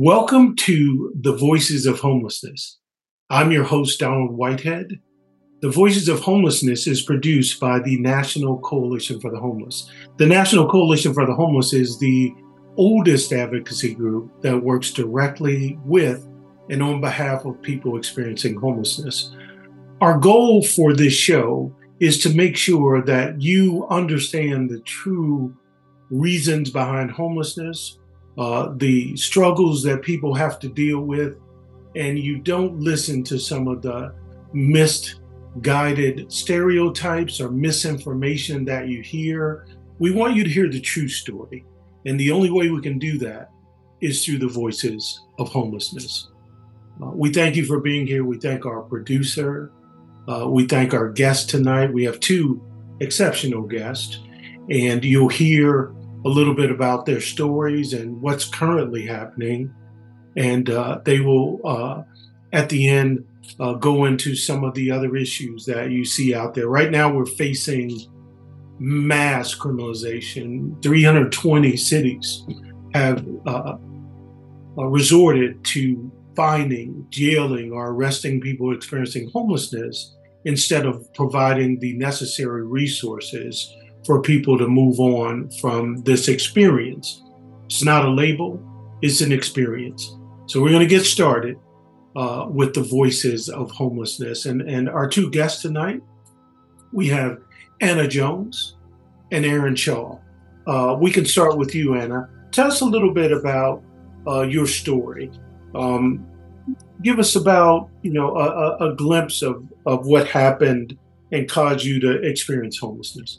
Welcome to the Voices of Homelessness. I'm your host, Donald Whitehead. The Voices of Homelessness is produced by the National Coalition for the Homeless. The National Coalition for the Homeless is the oldest advocacy group that works directly with and on behalf of people experiencing homelessness. Our goal for this show is to make sure that you understand the true reasons behind homelessness, the struggles that people have to deal with, and you don't listen to some of the misguided stereotypes or misinformation that you hear. We want you to hear the true story. And the only way we can do that is through the Voices of Homelessness. We thank you for being here. We thank our producer. We thank our guest tonight. We have two exceptional guests, and you'll hear a little bit about their stories and what's currently happening. And they will, at the end, go into some of the other issues that you see out there. Right now, we're facing mass criminalization. 320 cities have resorted to finding, jailing, or arresting people experiencing homelessness instead of providing the necessary resources for people to move on from this experience. It's not a label, it's an experience. So we're going to get started with the Voices of Homelessness. And our two guests tonight, we have Anna Jones and Aaron Shaw. We can start with you, Anna. Tell us a little bit about your story. Give us about, a glimpse of what happened and caused you to experience homelessness.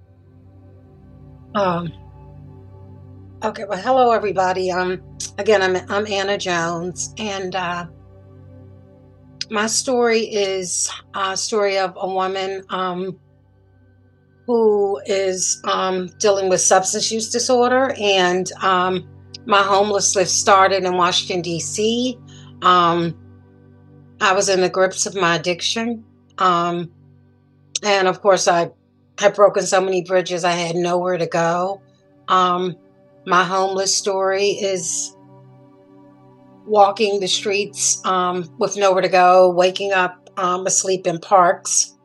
Okay, well, hello, everybody. Again, I'm Anna Jones, and my story is a story of a woman who is dealing with substance use disorder, and my homeless life started in Washington, D.C. I was in the grips of my addiction, and of course, I had broken so many bridges, I had nowhere to go. My homeless story is walking the streets with nowhere to go, waking up asleep in parks,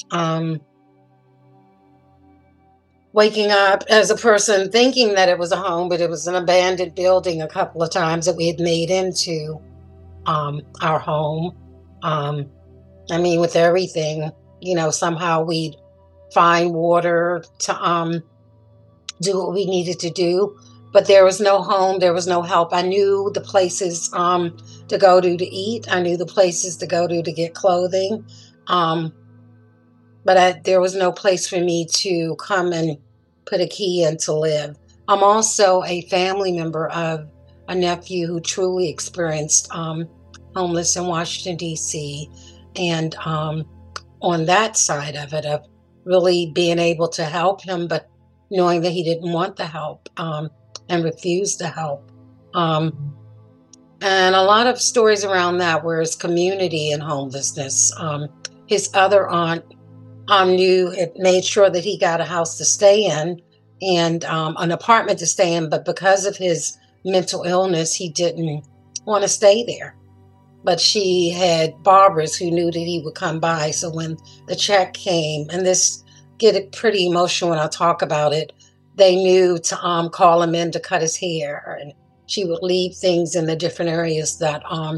waking up as a person thinking that it was a home, but it was an abandoned building a couple of times that we had made into our home. With everything, somehow we'd find water to do what we needed to do, but there was no home, there was no help. I knew the places to go to eat. I knew the places to go to get clothing, but there was no place for me to come and put a key in to live. I'm also a family member of a nephew who truly experienced homeless in Washington, D.C. And on that side of it, of really being able to help him, but knowing that he didn't want the help and refused to help. And a lot of stories around that, where his community and homelessness. His other aunt made sure that he got a house to stay in and an apartment to stay in, but because of his mental illness, he didn't want to stay there. But she had barbers who knew that he would come by. So when the check came, and this get it pretty emotional when I talk about it, they knew to call him in to cut his hair, and she would leave things in the different areas that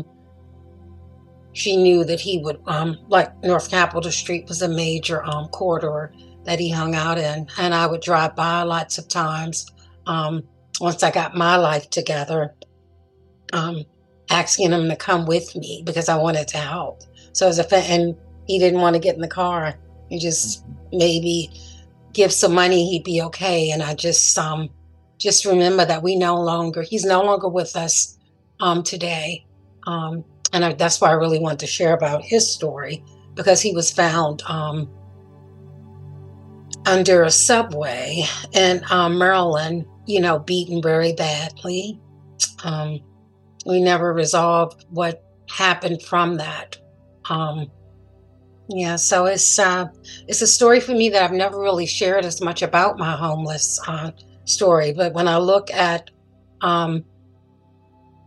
she knew that he would, like North Capitol Street was a major corridor that he hung out in, and I would drive by lots of times once I got my life together, asking him to come with me because I wanted to help. So and he didn't want to get in the car. He just maybe give some money, he'd be okay. And I just remember that he's no longer with us today. That's why I really want to share about his story, because he was found under a subway in Maryland, beaten very badly. We never resolved what happened from that. So it's a story for me that I've never really shared as much about my homeless story. But when I look at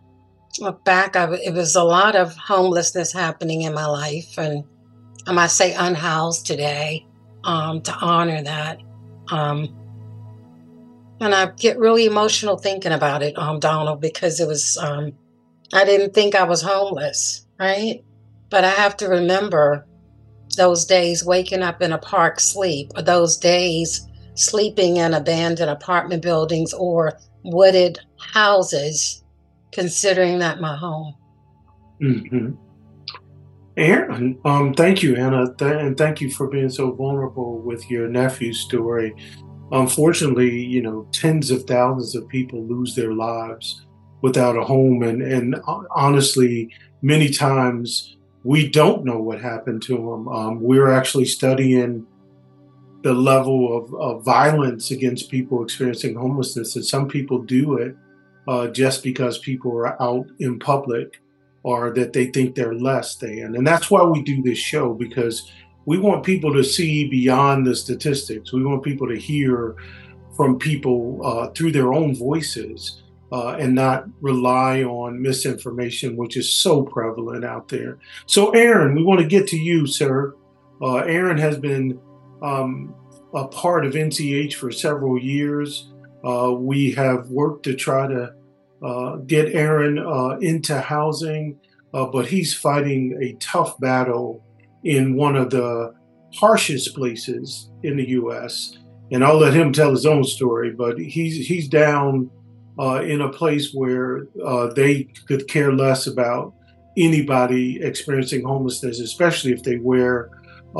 look back, it was a lot of homelessness happening in my life, and I might say unhoused today, to honor that. Um, and I get really emotional thinking about it, Donald, because it was, I didn't think I was homeless, right? But I have to remember those days waking up in a park sleep, or those days sleeping in abandoned apartment buildings or wooded houses, considering that my home. Hmm. Aaron, thank you, Anna, and thank you for being so vulnerable with your nephew's story. Unfortunately, tens of thousands of people lose their lives without a home, and honestly, many times we don't know what happened to them. We're actually studying the level of violence against people experiencing homelessness, and some people do it just because people are out in public or that they think they're less than. And that's why we do this show, because we want people to see beyond the statistics. We want people to hear from people through their own voices and not rely on misinformation, which is so prevalent out there. So, Aaron, we want to get to you, sir. Aaron has been um, a part of NCH for several years. We have worked to try to get Aaron into housing, but he's fighting a tough battle in one of the harshest places in the U.S. And I'll let him tell his own story. But he's down in a place where they could care less about anybody experiencing homelessness, especially if they wear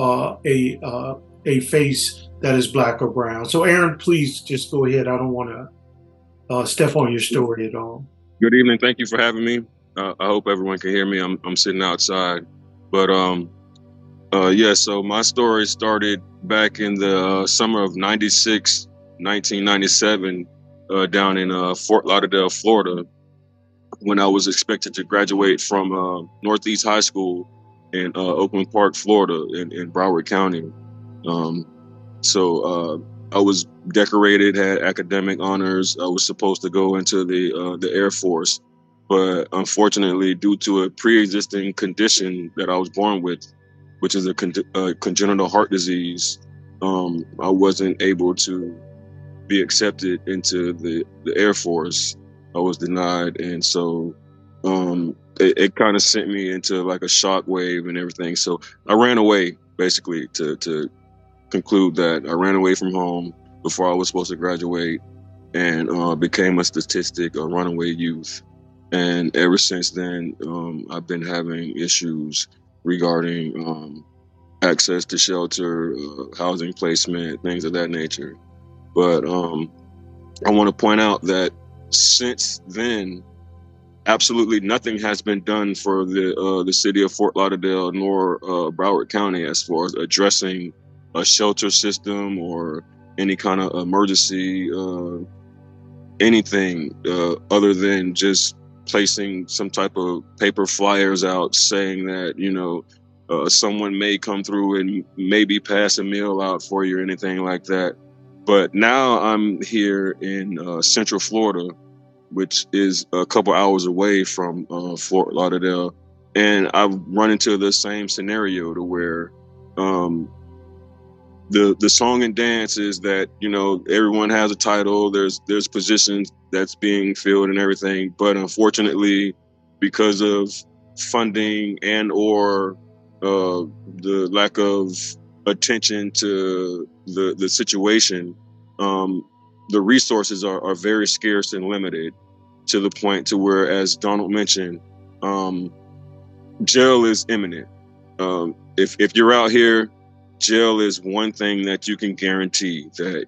a face that is black or brown. So, Aaron, please just go ahead. I don't want to step on your story at all. Good evening. Thank you for having me. I hope everyone can hear me. I'm sitting outside, but yeah. So my story started back in the summer of '96, 1997, down in Fort Lauderdale, Florida, when I was expected to graduate from Northeast High School in Oakland Park, Florida, in Broward County. Um, so I was decorated, had academic honors. I was supposed to go into the Air Force, but unfortunately, due to a pre-existing condition that I was born with, which is a congenital heart disease, I wasn't able to be accepted into the Air Force. I was denied, and so it kind of sent me into like a shock wave and everything. So I ran away basically to conclude that I ran away from home before I was supposed to graduate and became a statistic, a runaway youth. And ever since then, I've been having issues regarding access to shelter, housing placement, things of that nature. But I want to point out that since then, absolutely nothing has been done for the city of Fort Lauderdale nor Broward County as far as addressing a shelter system or any kind of emergency anything other than just placing some type of paper flyers out saying that someone may come through and maybe pass a meal out for you or anything like that. But now I'm here in Central Florida, which is a couple hours away from Fort Lauderdale, and I've run into the same scenario to where the song and dance is that everyone has a title, there's positions that's being filled and everything, but unfortunately, because of funding and or the lack of attention to the situation, the resources are very scarce and limited, to the point to where, as Donald mentioned, jail is imminent. If you're out here, jail is one thing that you can guarantee that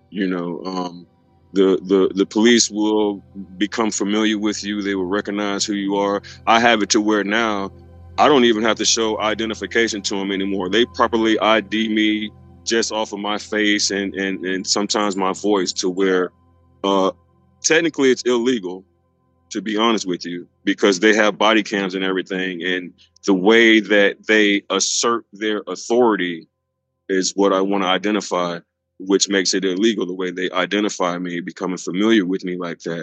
the police will become familiar with you. They will recognize who you are. I have it to where now I don't even have to show identification to them anymore. They properly ID me just off of my face and sometimes my voice, to where technically it's illegal, to be honest with you, because they have body cams and everything, and the way that they assert their authority is what I want to identify, which makes it illegal, the way they identify me, becoming familiar with me like that.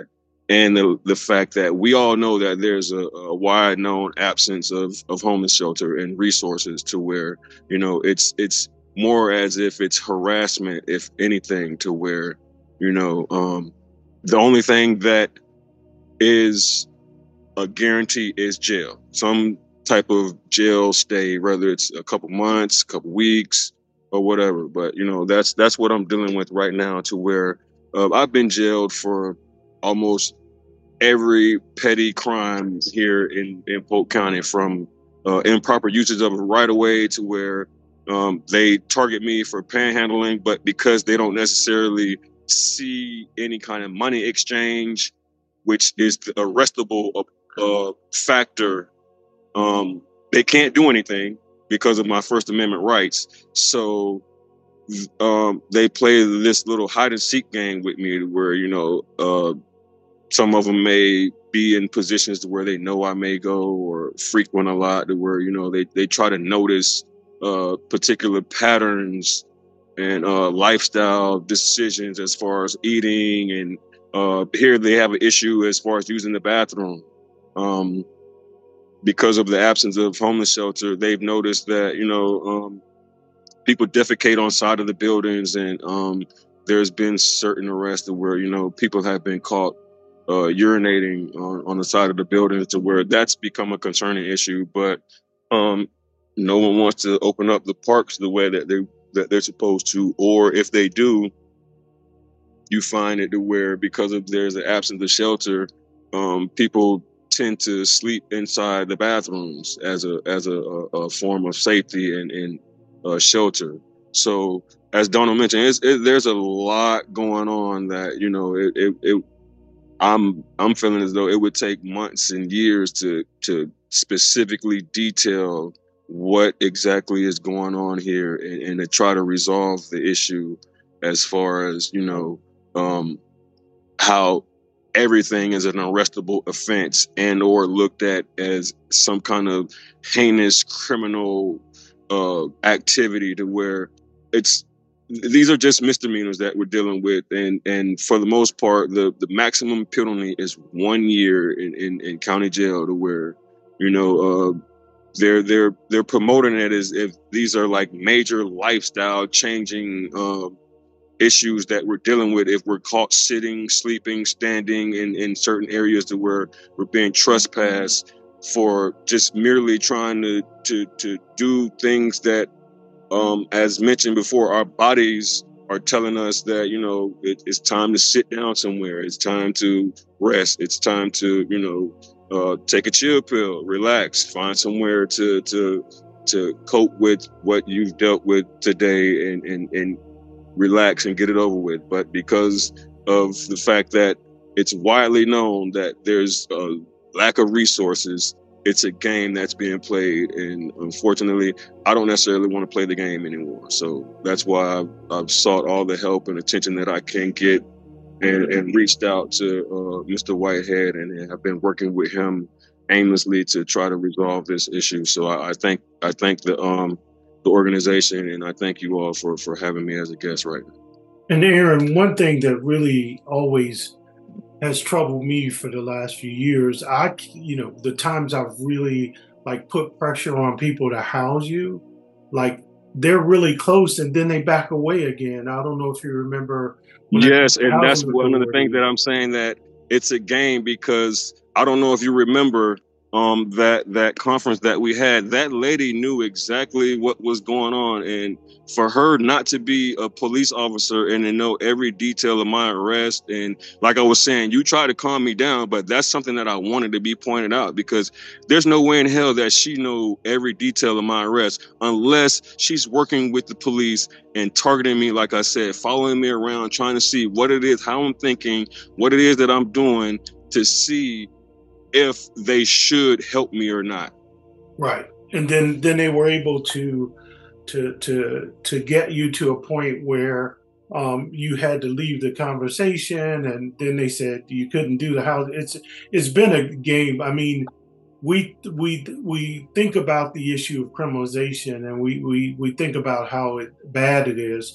and the fact that we all know that there's a wide known absence of homeless shelter and resources, to where, you know, it's more as if it's harassment, if anything, to where, you know, the only thing that is a guarantee is jail, some type of jail stay, whether it's a couple months, a couple weeks, or whatever. But you know, that's what I'm dealing with right now, to where I've been jailed for almost every petty crime here in Polk County, from improper usage of a right of way, to where they target me for panhandling, but because they don't necessarily see any kind of money exchange, which is the arrestable factor, they can't do anything because of my First Amendment rights. So they play this little hide and seek game with me, where, you know, some of them may be in positions to where they know I may go or frequent a lot, to where, you know, they try to notice particular patterns and lifestyle decisions as far as eating. And here they have an issue as far as using the bathroom. Because of the absence of homeless shelter, they've noticed that, you know, people defecate on side of the buildings, and there's been certain arrests where, you know, people have been caught urinating on the side of the building, to where that's become a concerning issue. But no one wants to open up the parks the way that they're supposed to, or if they do, you find it to where, because of there's an absence of shelter, people tend to sleep inside the bathrooms as a form of safety and shelter. So, as Donald mentioned, there's a lot going on that, you know, I'm feeling as though it would take months and years to specifically detail what exactly is going on here, and to try to resolve the issue, as far as, you know, how everything is an arrestable offense and or looked at as some kind of heinous criminal activity, to where these are just misdemeanors that we're dealing with, and for the most part, the maximum penalty is 1 year in county jail, to where, you know, they're promoting it as if these are like major lifestyle changing issues that we're dealing with if we're caught sitting, sleeping, standing in certain areas, to where we're being trespassed for just merely trying to do things that, as mentioned before, our bodies are telling us that, you know, it's time to sit down somewhere. It's time to rest. It's time to, you know, take a chill pill, relax, find somewhere to cope with what you've dealt with today, and relax and get it over with. But because of the fact that it's widely known that there's a lack of resources, it's a game that's being played, and unfortunately, I don't necessarily want to play the game anymore. So that's why I've sought all the help and attention that I can get, and reached out to Mr. Whitehead, and have been working with him aimlessly to try to resolve this issue. So I thank the organization, and I thank you all for having me as a guest right now. And Aaron, one thing that really always has troubled me for the last few years, you know, the times I've really like put pressure on people to house you, like they're really close and then they back away again. I don't know if you remember. Yes, and that's one of the things that I'm saying, that it's a game, because I don't know if you remember that conference that we had. That lady knew exactly what was going on, and for her not to be a police officer and to know every detail of my arrest, and like I was saying, you try to calm me down, but that's something that I wanted to be pointed out, because there's no way in hell that she know every detail of my arrest unless she's working with the police and targeting me, like I said, following me around, trying to see what it is, how I'm thinking, what it is that I'm doing, to see if they should help me or not. Right. And then they were able to get you to a point where you had to leave the conversation, and then they said you couldn't do the house. It's been a game. I mean, we think about the issue of criminalization, and we think about how bad it is,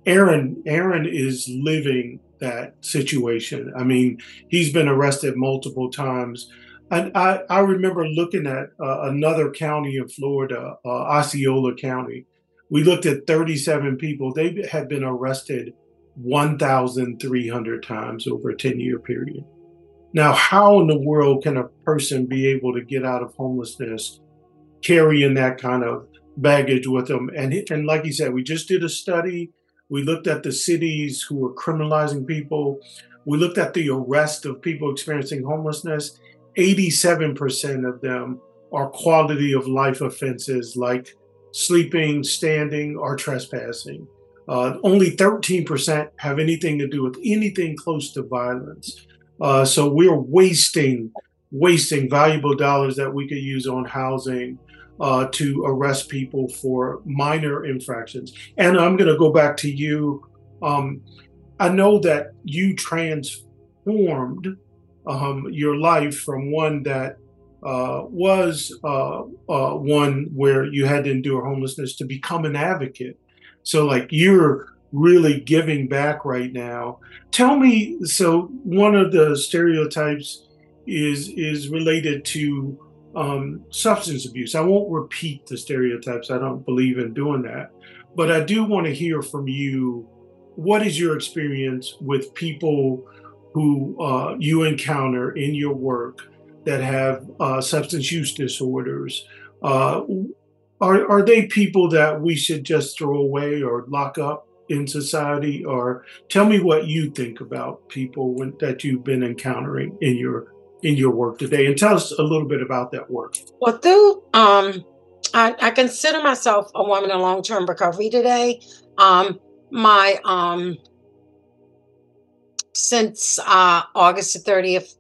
Aaron is living that situation. I mean, he's been arrested multiple times. And I remember looking at another county in Florida, Osceola County. We looked at 37 people. They had been arrested 1,300 times over a 10-year period. Now, how in the world can a person be able to get out of homelessness carrying that kind of baggage with them? And like you said, we just did a study. We looked at the cities who were criminalizing people. We looked at the arrest of people experiencing homelessness. 87% of them are quality of life offenses like sleeping, standing, or trespassing. Only 13% have anything to do with anything close to violence. So we're wasting valuable dollars that we could use on housing to arrest people for minor infractions. And I'm going to go back to you. I know that you transformed your life from one that was one where you had to endure homelessness to become an advocate. So, like, you're really giving back right now. Tell me, so one of the stereotypes is related to substance abuse. I won't repeat the stereotypes. I don't believe in doing that. But I do want to hear from you. What is your experience with people who you encounter in your work that have substance use disorders? Are they people that we should just throw away or lock up in society? Or tell me what you think about people that you've been encountering in your work today, and tell us a little bit about that work. Well, I consider myself a woman in long-term recovery today. My Since August the 30th,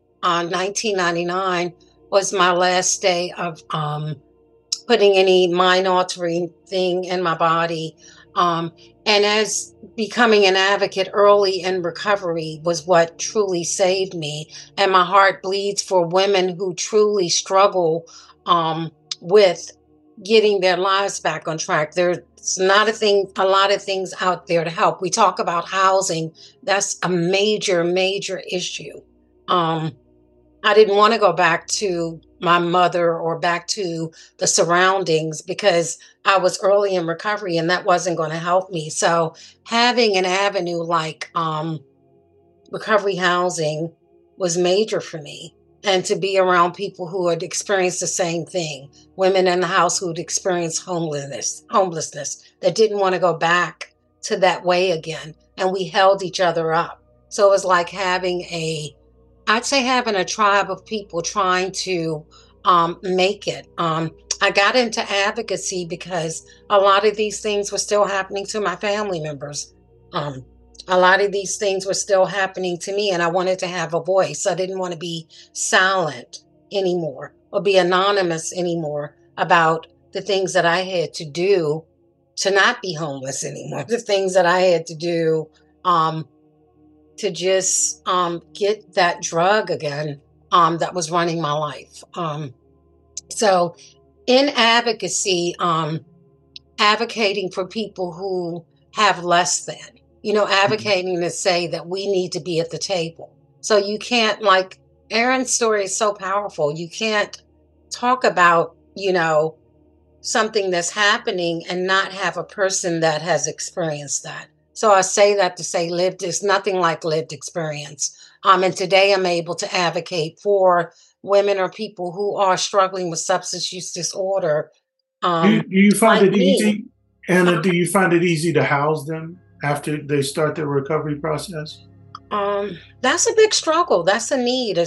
1999 was my last day of putting any mind-altering thing in my body. And as becoming an advocate early in recovery was what truly saved me. And my heart bleeds for women who truly struggle with getting their lives back on track. There's not a lot of things out there to help. We talk about housing. That's a major, major issue. I didn't want to go back to my mother or back to the surroundings because I was early in recovery and that wasn't going to help me. So having an avenue like recovery housing was major for me. And to be around people who had experienced the same thing, women in the house who had experienced homelessness that didn't want to go back to that way again. And we held each other up. So it was like having I'd say having a tribe of people trying to make it. I got into advocacy because a lot of these things were still happening to my family members. A lot of these things were still happening to me, and I wanted to have a voice. I didn't want to be silent anymore or be anonymous anymore about the things that I had to do to not be homeless anymore, the things that I had to do to just get that drug again that was running my life. So in advocacy, advocating for people who have less than, advocating to say that we need to be at the table. So you can't, like, Aaron's story is so powerful. You can't talk about, something that's happening and not have a person that has experienced that. So I say that to say there's nothing like lived experience. And today I'm able to advocate for women or people who are struggling with substance use disorder. Do you find like it me. easy, Anna? Do you find it easy to house them after they start their recovery process? That's a big struggle. That's a need.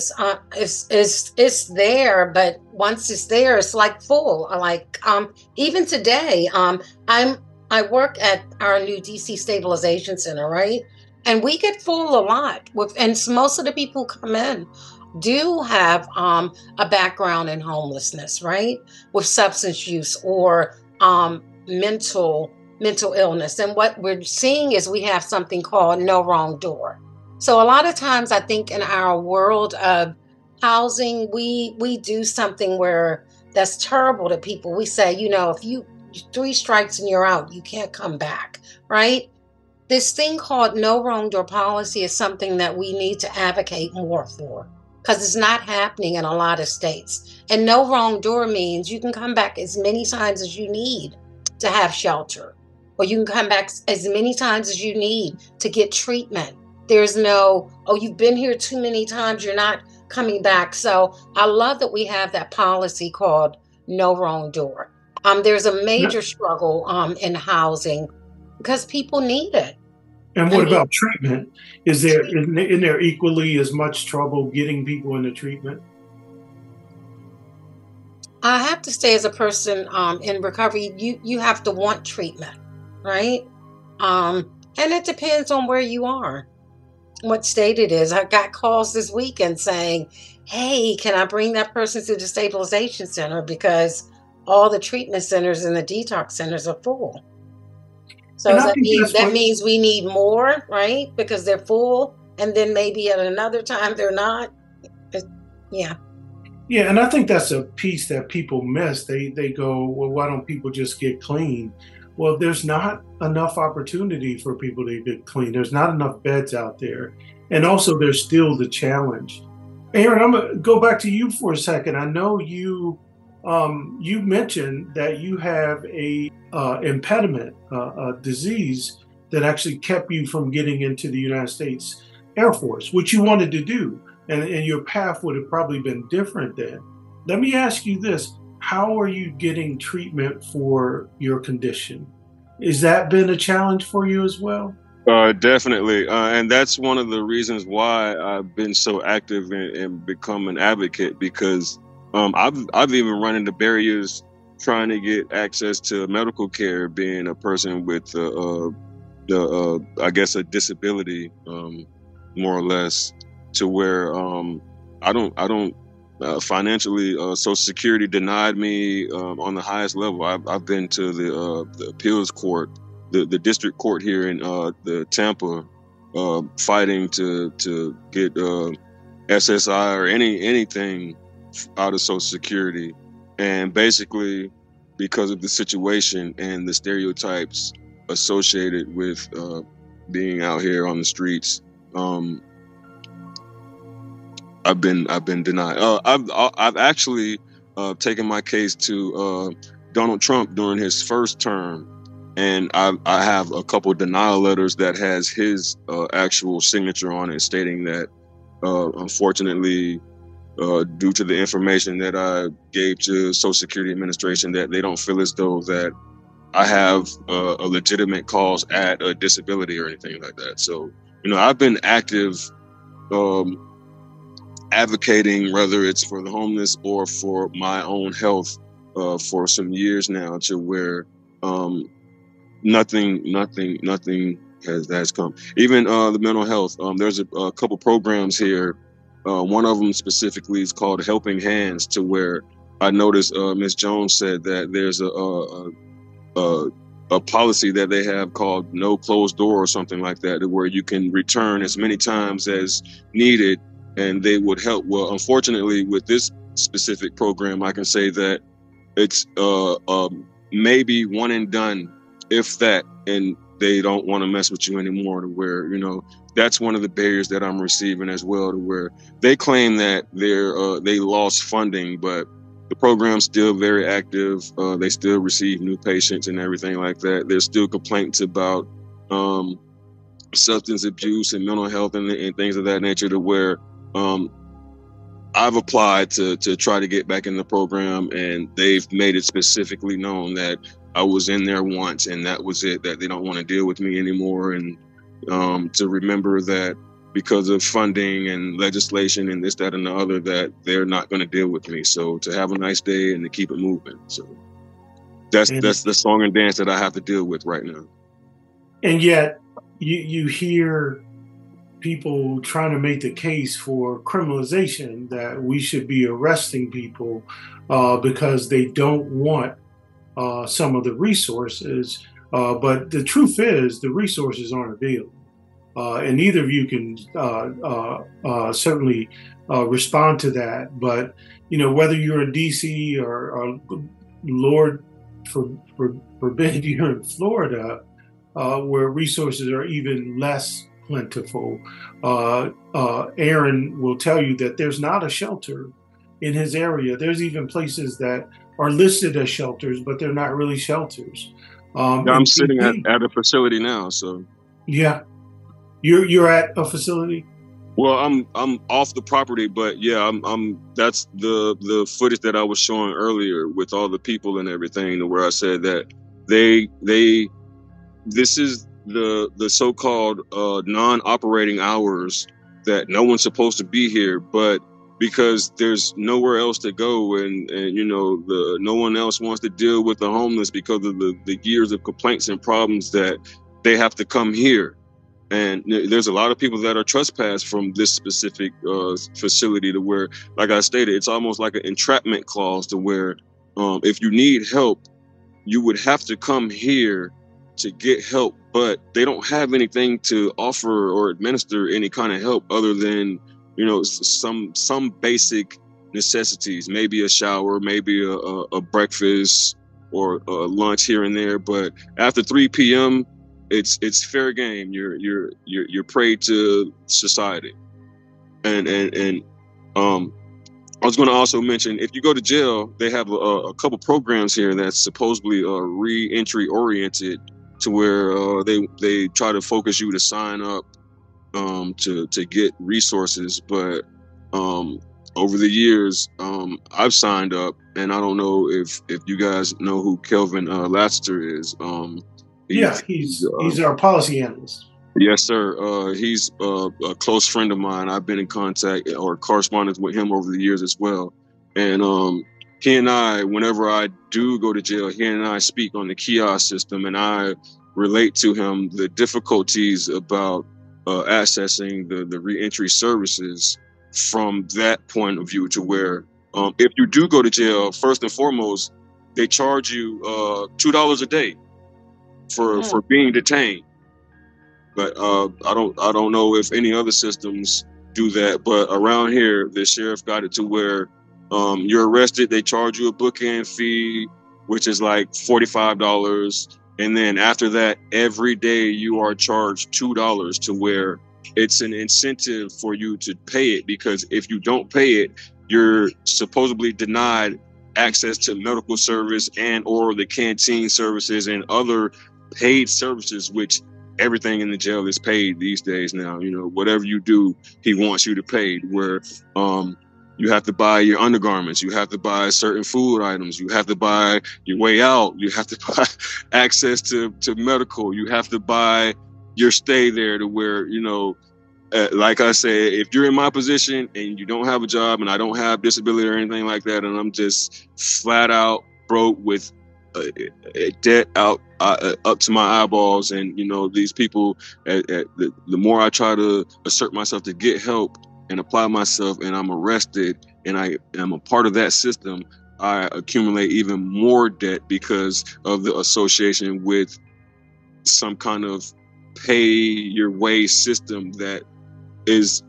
It's there, but once it's there, it's like full. Like even today, I work at our new DC Stabilization Center, right? And we get full a lot and most of the people who come in do have a background in homelessness, right? With substance use or mental illness. And what we're seeing is we have something called no wrong door. So a lot of times I think in our world of housing, we do something where that's terrible to people. We say, if you 3 strikes and you're out, you can't come back, right? This thing called no wrong door policy is something that we need to advocate more for because it's not happening in a lot of states. And no wrong door means you can come back as many times as you need to have shelter, or you can come back as many times as you need to get treatment. There's no, oh, you've been here too many times, you're not coming back. So I love that we have that policy called no wrong door. There's a major struggle in housing because people need it. And what about treatment? Isn't there equally as much trouble getting people into treatment? I have to say, as a person in recovery, you have to want treatment, right? And it depends on where you are, what state it is. I got calls this weekend saying, "Hey, can I bring that person to the stabilization center because all the treatment centers and the detox centers are full." So that means we need more, right? Because they're full, and then maybe at another time they're not. Yeah. Yeah, and I think that's a piece that people miss. They go, well, why don't people just get clean? Well, there's not enough opportunity for people to get clean. There's not enough beds out there. And also there's still the challenge. Aaron, I'm gonna go back to you for a second. I know you mentioned that you have a impediment, a disease that actually kept you from getting into the United States Air Force, which you wanted to do. And your path would have probably been different then. Let me ask you this. How are you getting treatment for your condition? Has that been a challenge for you as well? Definitely. And that's one of the reasons why I've been so active and become an advocate, because I've even run into barriers trying to get access to medical care, being a person with I guess a disability, more or less, to where I don't financially, Social Security denied me on the highest level. I've been to the appeals court, the district court here in the Tampa, fighting to get SSI or anything out of Social Security, and basically because of the situation and the stereotypes associated with being out here on the streets. I've been denied. I've actually taken my case to Donald Trump during his first term, and I have a couple of denial letters that has his actual signature on it, stating that unfortunately, due to the information that I gave to Social Security Administration, that they don't feel as though that I have a legitimate cause at a disability or anything like that. So, I've been active advocating, whether it's for the homeless or for my own health, for some years now, to where nothing has come. Even the mental health. There's a couple programs here. One of them specifically is called Helping Hands, to where I noticed Ms. Jones said that there's a policy that they have called No Closed Door or something like that, where you can return as many times as needed, and they would help. Well, unfortunately, with this specific program, I can say that it's maybe one and done, if that, and they don't want to mess with you anymore, to where, that's one of the barriers that I'm receiving as well, to where they claim that they lost funding, but the program's still very active. They still receive new patients and everything like that. There's still complaints about substance abuse and mental health and things of that nature, to where I've applied to try to get back in the program, and they've made it specifically known that I was in there once and that was it, that they don't want to deal with me anymore. And to remember that because of funding and legislation and this, that, and the other, that they're not going to deal with me. So to have a nice day and to keep it moving. So that's the song and dance that I have to deal with right now. And yet you hear people trying to make the case for criminalization, that we should be arresting people because they don't want some of the resources. But the truth is, the resources aren't available. And neither of you can certainly respond to that. But, whether you're in DC or Lord forbid you're in Florida, where resources are even less plentiful. Aaron will tell you that there's not a shelter in his area. There's even places that are listed as shelters, but they're not really shelters. Yeah, I'm sitting at a facility now, so. Yeah, you're at a facility. Well, I'm off the property, but yeah, I'm that's the footage that I was showing earlier with all the people and everything, where I said that this is the so-called non-operating hours that no one's supposed to be here, but because there's nowhere else to go, and you know, no one else wants to deal with the homeless because of the years of complaints and problems, that they have to come here. And there's a lot of people that are trespassed from this specific facility, to where, like I stated, it's almost like an entrapment clause, to where if you need help, you would have to come here to get help, but they don't have anything to offer or administer any kind of help other than, you know, some basic necessities, maybe a shower, maybe a breakfast or a lunch here and there. But after 3 p.m., it's fair game. You're prey to society. And I was going to also mention, if you go to jail, they have a couple programs here that's supposedly re-entry oriented, to where they try to focus you to sign up to get resources. But over the years, I've signed up, and I don't know if you guys know who Kelvin Lassiter is. He's our policy analyst. Yes, sir. He's a close friend of mine. I've been in contact or correspondence with him over the years as well. And he and I, whenever I do go to jail, he and I speak on the kiosk system, and I relate to him the difficulties about accessing the reentry services from that point of view, to where if you do go to jail, first and foremost, they charge you $2 a day for being detained. But I don't know if any other systems do that. But around here, the sheriff got it to where you're arrested, they charge you a bookend fee, which is like $45. And then after that, every day you are charged $2, to where it's an incentive for you to pay it, because if you don't pay it, you're supposedly denied access to medical service and or the canteen services and other paid services, which everything in the jail is paid these days now. You know, whatever you do, he wants you to pay, where you have to buy your undergarments, you have to buy certain food items, you have to buy your way out, you have to buy access to medical, you have to buy your stay there, to where, you know, like I said, if you're in my position and you don't have a job, and I don't have disability or anything like that, and I'm just flat out broke with a debt out up to my eyeballs, and you know, these people, the more I try to assert myself to get help and apply myself, and I'm arrested, and I am a part of that system, I accumulate even more debt because of the association with some kind of pay your way system that is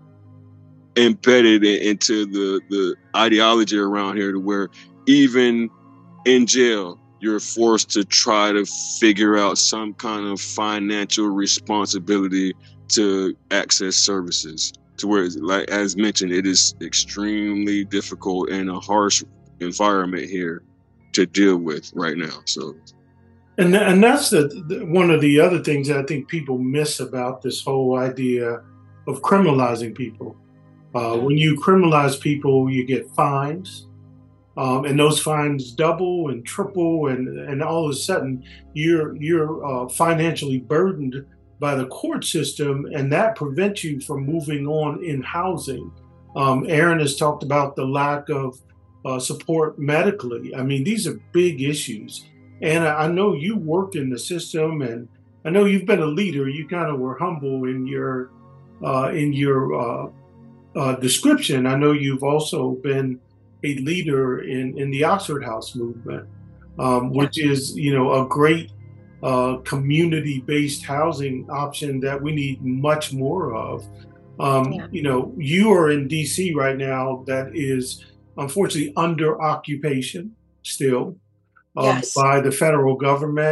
embedded into the ideology around here, to where even in jail, you're forced to try to figure out some kind of financial responsibility to access services, to where, like as mentioned, it is extremely difficult and a harsh environment here to deal with right now. So, and that's one of the other things that I think people miss about this whole idea of criminalizing people. When you criminalize people, you get fines, and those fines double and triple, and all of a sudden you're financially burdened by the court system, and that prevents you from moving on in housing. Aaron has talked about the lack of support medically. I mean, these are big issues. And I know you work in the system, and I know you've been a leader. You kind of were humble in your description. I know you've also been a leader in the Oxford House movement, which is, you know, a great community-based housing option that we need much more of. You know, you are in DC right now, that is unfortunately under occupation still by the federal government.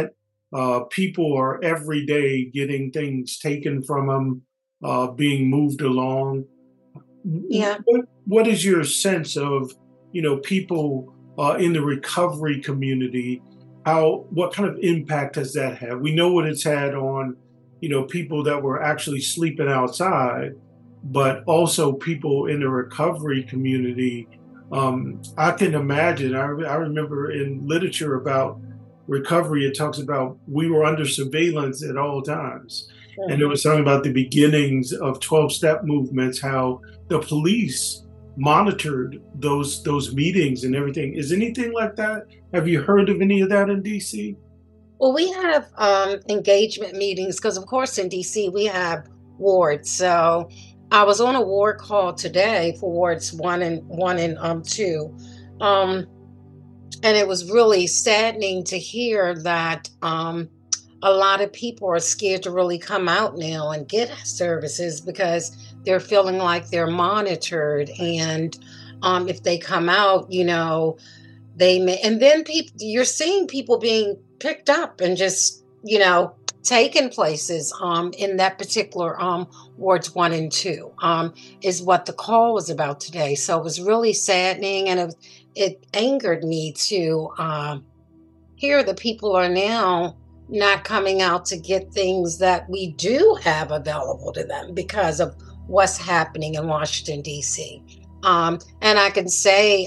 people are every day getting things taken from them, being moved along. Yeah. What is your sense of, people in the recovery community? What kind of impact has that had? We know what it's had on, people that were actually sleeping outside, but also people in the recovery community. I can imagine. I remember in literature about recovery, it talks about we were under surveillance at all times. And it Mhm. was talking about the beginnings of 12-step movements, how the police monitored those meetings and everything. Is anything like that? Have you heard of any of that in DC? Well, we have engagement meetings because, of course, in DC we have wards. So I was on a ward call today for wards one and two, um, and it was really saddening to hear that a lot of people are scared to really come out now and get services because they're feeling like they're monitored, and if they come out, they may, and then people, you're seeing people being picked up and just, taken places in that particular wards one and two is what the call was about today. So it was really saddening, and it angered me to hear that people are now not coming out to get things that we do have available to them because of what's happening in Washington D.C. And I can say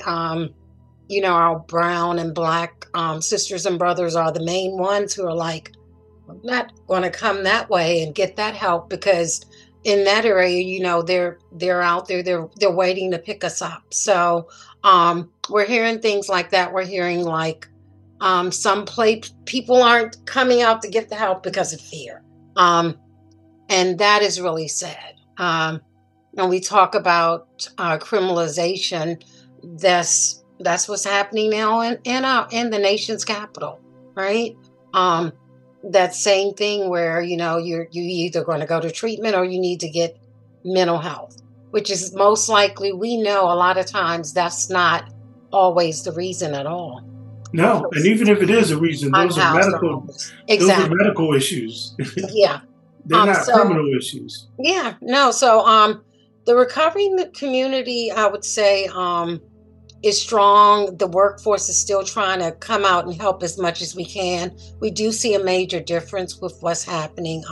our brown and black sisters and brothers are the main ones who are like, I'm not going to come that way and get that help because in that area, they're out there, they're waiting to pick us up. So we're hearing things like that. We're hearing like people aren't coming out to get the help because of fear, and that is really sad. And we talk about criminalization. That's what's happening now in the nation's capital, right? That same thing where you either going to go to treatment or you need to get mental health, which is most likely, we know a lot of times that's not always the reason at all. No, and even if it is a reason, Unhoused or homeless. those are Exactly. medical issues. Yeah. They're not So criminal issues. yeah, no. So the recovery community, I would say, is strong. The workforce is still trying to come out and help as much as we can. We do see a major difference with what's happening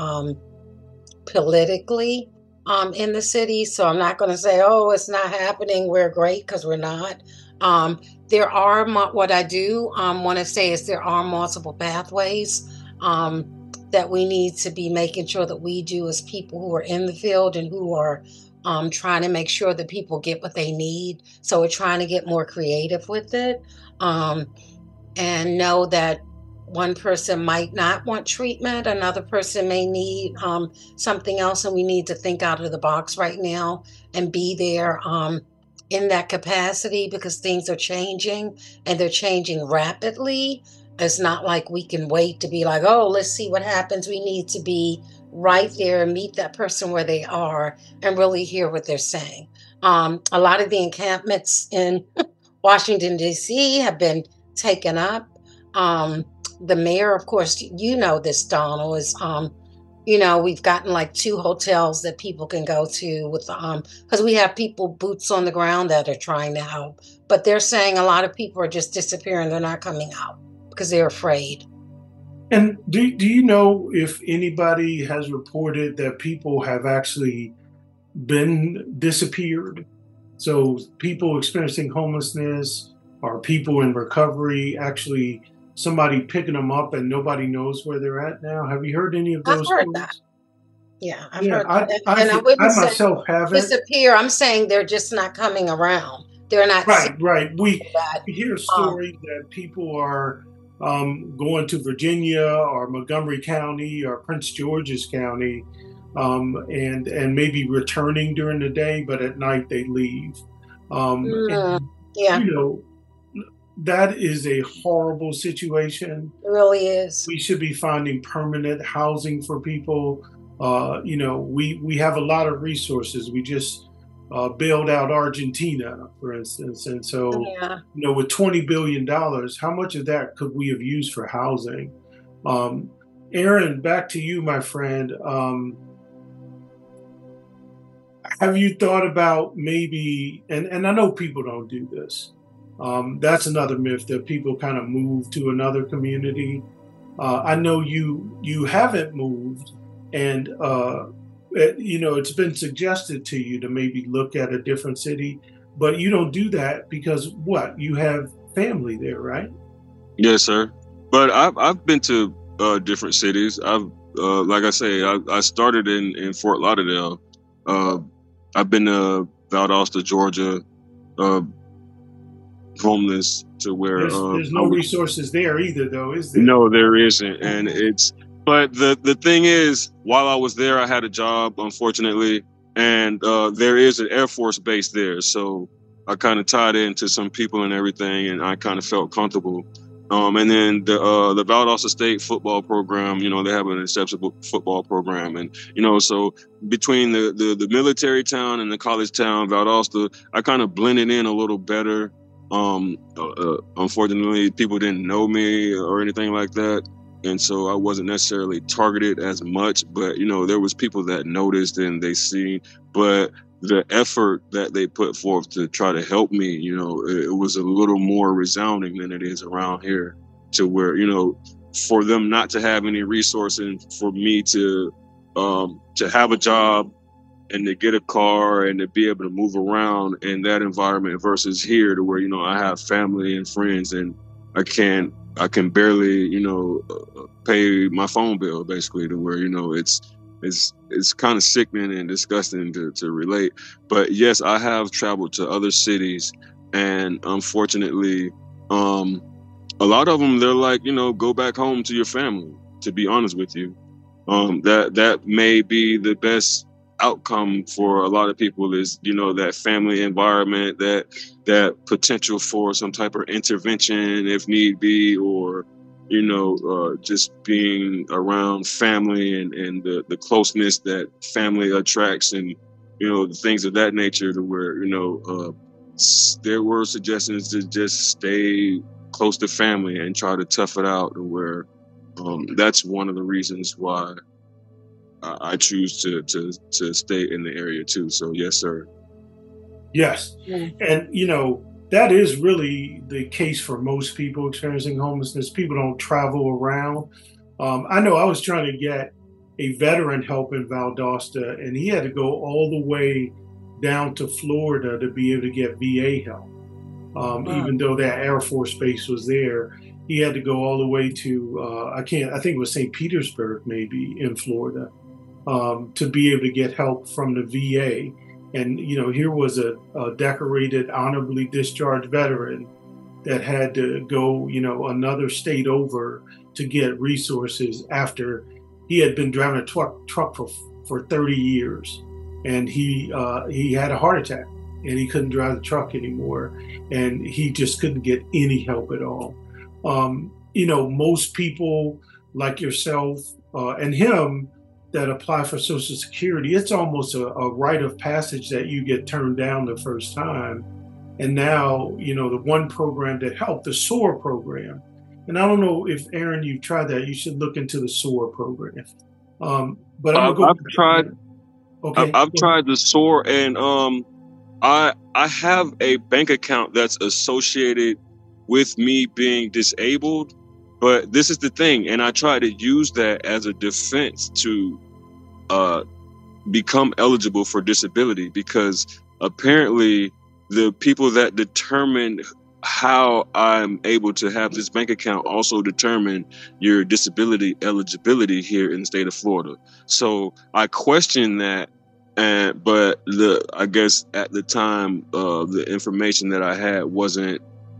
politically in the city. So I'm not going to say, oh, it's not happening, we're great, because we're not. There are what I do want to say is there are multiple pathways that we need to be making sure that we do as people who are in the field and who are trying to make sure that people get what they need. So we're trying to get more creative with it, and know that one person might not want treatment, another person may need something else, and we need to think out of the box right now and be there in that capacity, because things are changing and they're changing rapidly. It's not like we can wait to be like, oh, let's see what happens. We need to be right there and meet that person where they are and really hear what they're saying. A lot of the encampments in Washington, D.C. have been taken up. The mayor, of course, this, Donald, is, we've gotten like 2 hotels that people can go to with, because we have people boots on the ground that are trying to help. But they're saying a lot of people are just disappearing. They're not coming out because they're afraid. And do you know if anybody has reported that people have actually been disappeared? So people experiencing homelessness or people in recovery, actually somebody picking them up and nobody knows where they're at now. Have you heard any of I've those heard that. stories? Yeah, I've Yeah, heard that. And I wouldn't I say myself haven't. disappear. I'm saying they're just not coming around. They're not seeing Right. that. We hear Um, stories that people are going to Virginia or Montgomery County or Prince George's County, and maybe returning during the day, but at night they leave. mm, And yeah, you know that is a horrible situation. it really is. We should be finding permanent housing for people. We have a lot of resources. We just bailed out Argentina, for instance, and so Yeah. with $20 billion, how much of that could we have used for housing? Aaron, back to you, my friend. Have you thought about maybe, and I know people don't do this. That's another myth that people kind of move to another community. I know you haven't moved, and it's been suggested to you to maybe look at a different city, but you don't do that because what? You have family there, right? Yes, sir. But I've been to different cities. I've like I say, I started in Fort Lauderdale. Uh, I've been to Valdosta, Georgia, uh, homeless to where There's no resources there either, though, is there? no, there isn't, and it's. But the thing is, while I was there, I had a job, unfortunately, and there is an Air Force base there, so I kind of tied into some people and everything, and I kind of felt comfortable. And then the Valdosta State football program, they have an exceptional football program, and so between the military town and the college town, Valdosta, I kind of blended in a little better. Unfortunately, people didn't know me or anything like that, and so I wasn't necessarily targeted as much. But there was people that noticed and they seen, but the effort that they put forth to try to help me, it was a little more resounding than it is around here, to where, for them not to have any resources, for me to have a job and to get a car and to be able to move around in that environment versus here to where, I have family and friends and I can barely, pay my phone bill, basically, to where, it's kind of sickening and disgusting to relate. But yes, I have traveled to other cities, and unfortunately, a lot of them, they're like, go back home to your family, to be honest with you. That may be the best outcome for a lot of people, is that family environment, that potential for some type of intervention if need be, or just being around family and the closeness that family attracts, and things of that nature, to where there were suggestions to just stay close to family and try to tough it out, to where that's one of the reasons why I choose to stay in the area too. So yes, sir. Yes. And that is really the case for most people experiencing homelessness. People don't travel around. I know I was trying to get a veteran help in Valdosta, and he had to go all the way down to Florida to be able to get VA help. Even though that Air Force base was there, he had to go all the way to I think it was St. Petersburg, maybe in Florida, to be able to get help from the VA. And here was a decorated, honorably discharged veteran that had to go another state over to get resources after he had been driving a truck for 30 years, and he had a heart attack and he couldn't drive the truck anymore, and he just couldn't get any help at all. Most people like yourself and him that apply for Social Security, it's almost a rite of passage that you get turned down the first time. And now, the one program that helped, the SOAR program. And I don't know if, Aaron, you've tried that. You should look into the SOAR program. But I've tried. Okay. I've tried the SOAR, and I have a bank account that's associated with me being disabled. But this is the thing, and I try to use that as a defense to become eligible for disability, because apparently the people that determine how I'm able to have this bank account also determine your disability eligibility here in the state of Florida. So I question that, but I guess at the time the information that I had wasn't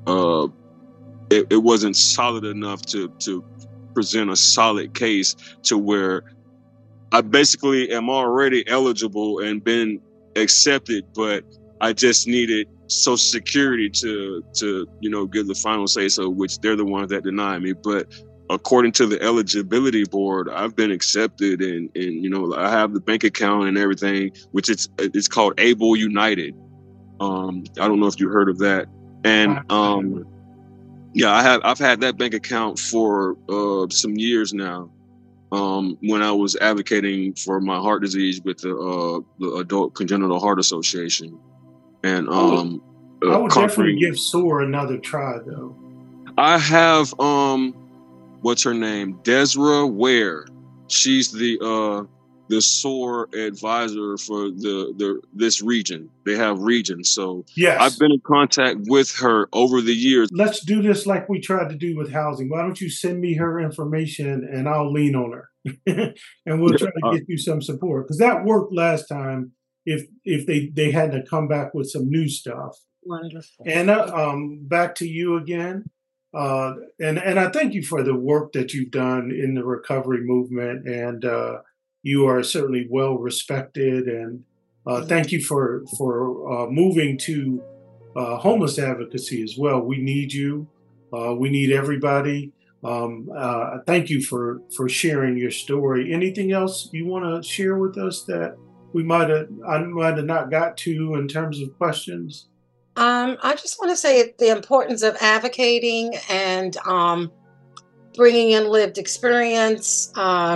it wasn't solid enough to present a solid case to where I basically am already eligible and been accepted, but I just needed Social Security to give the final say so, which they're the ones that deny me. But according to the eligibility board, I've been accepted, and I have the bank account and everything, which it's called Able United. I don't know if you heard of that. And yeah, I've had that bank account for some years now, when I was advocating for my heart disease with the Adult Congenital Heart Association. And I would definitely conquering. give SOAR another try, though. I have what's her name? Desra Ware. She's the SOAR advisor for this region. They have regions, so Yes. I've been in contact with her over the years. Let's do this like we tried to do with housing. Why don't you send me her information and I'll lean on her, and we'll try to get you some support, because that worked last time. If they had to come back with some new stuff. Wonderful. Anna, back to you again. And I thank you for the work that you've done in the recovery movement, and you are certainly well respected. And thank you for moving to homeless advocacy as well. We need you. We need everybody. Thank you for sharing your story. Anything else you want to share with us that I might have not got to in terms of questions? I just want to say the importance of advocating and bringing in lived experience,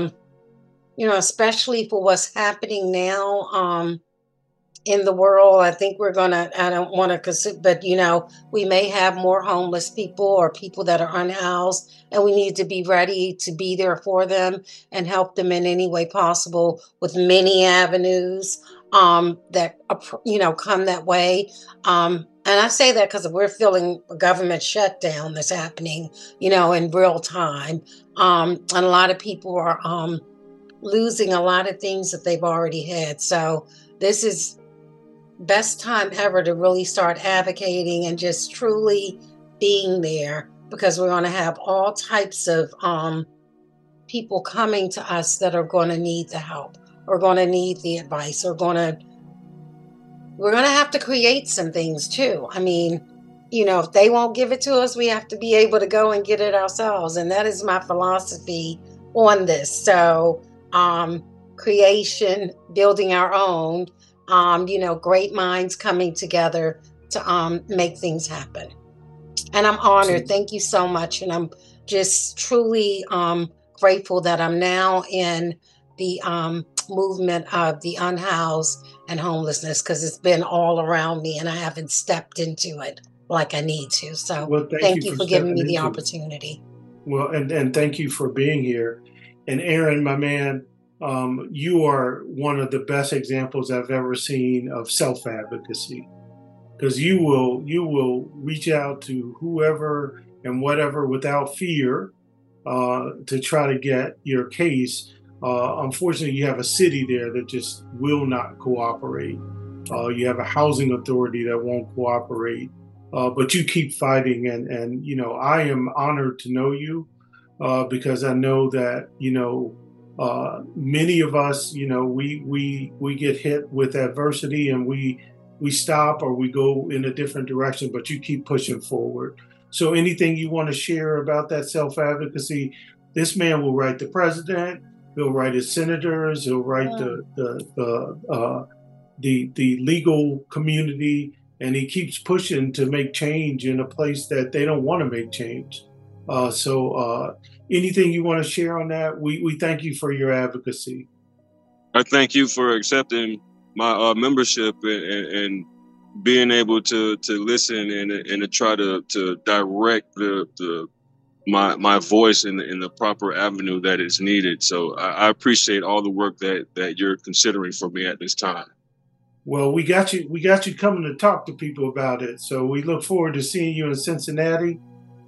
especially for what's happening now in the world. I think I don't want to consider, but we may have more homeless people or people that are unhoused, and we need to be ready to be there for them and help them in any way possible with many avenues that, come that way. And I say that because we're feeling a government shutdown that's happening, in real time. And a lot of people are losing a lot of things that they've already had. So this is best time ever to really start advocating and just truly being there, because we're going to have all types of people coming to us that are going to need the help or going to need the advice, or we're going to have to create some things too. I mean, if they won't give it to us, we have to be able to go and get it ourselves. And that is my philosophy on this. So creation, building our own, great minds coming together to make things happen. And I'm honored. Thank you so much. And I'm just truly grateful that I'm now in the movement of the unhoused and homelessness, because it's been all around me and I haven't stepped into it like I need to. So thank you for giving me the opportunity. Well, and thank you for being here. And Aaron, my man, you are one of the best examples I've ever seen of self-advocacy, because you will reach out to whoever and whatever without fear to try to get your case. Unfortunately, you have a city there that just will not cooperate. You have a housing authority that won't cooperate, but you keep fighting. And I am honored to know you because I know that many of us, we get hit with adversity and we stop or we go in a different direction, but you keep pushing forward. So anything you want to share about that self-advocacy? This man will write the president. He'll write his senators. He'll write the legal community, and he keeps pushing to make change in a place that they don't want to make change. So anything you want to share on that? We thank you for your advocacy. I thank you for accepting my membership and being able to listen and to try to direct my voice in the proper avenue that is needed. So I appreciate all the work that you're considering for me at this time. Well, we got you coming to talk to people about it. So we look forward to seeing you in Cincinnati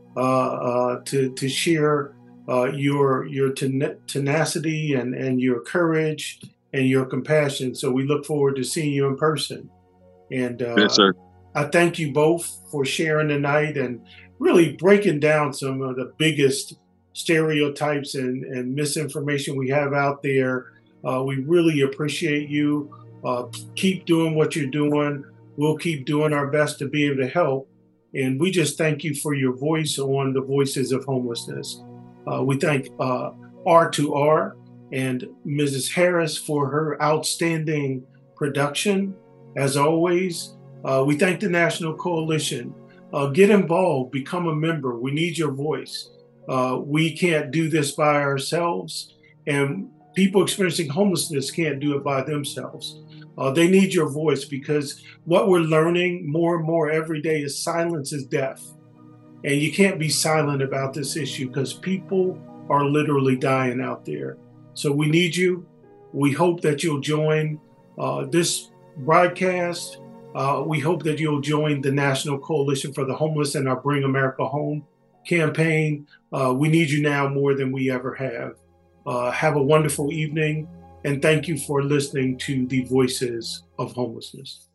to share your tenacity and your courage and your compassion. So we look forward to seeing you in person. And yes, sir. I thank you both for sharing tonight and really breaking down some of the biggest stereotypes and misinformation we have out there. We really appreciate you. Keep doing what you're doing. We'll keep doing our best to be able to help. And we just thank you for your voice on the Voices of Homelessness. We thank R2R and Mrs. Harris for her outstanding production. As always, we thank the National Coalition. Get involved, become a member. We need your voice. We can't do this by ourselves. And people experiencing homelessness can't do it by themselves. They need your voice, because what we're learning more and more every day is silence is death. And you can't be silent about this issue, because people are literally dying out there. So we need you. We hope that you'll join this broadcast. We hope that you'll join the National Coalition for the Homeless and our Bring America Home campaign. We need you now more than we ever have. Have a wonderful evening, and thank you for listening to the Voices of Homelessness.